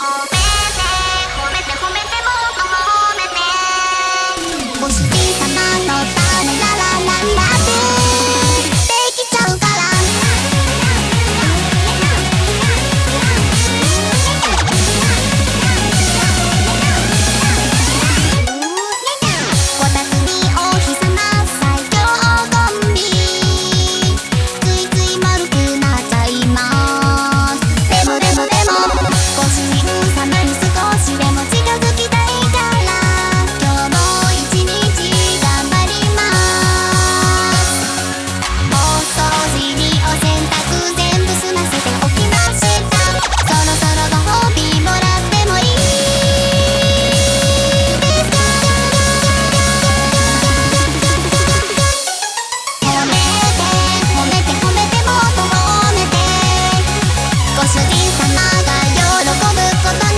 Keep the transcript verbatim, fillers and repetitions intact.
ご主人様のためならなんだってできちゃうから。こたつにお日様最強コンビついつい丸くなっちゃいます。でもでもでもご主人様に少しでも近づきたいから今日も一日頑張ります。お掃除にお洗濯全部済ませておきました。そろそろご褒美もらってもいいですか？褒めて褒めて褒めてもっと褒めてご主人様が喜ぶこと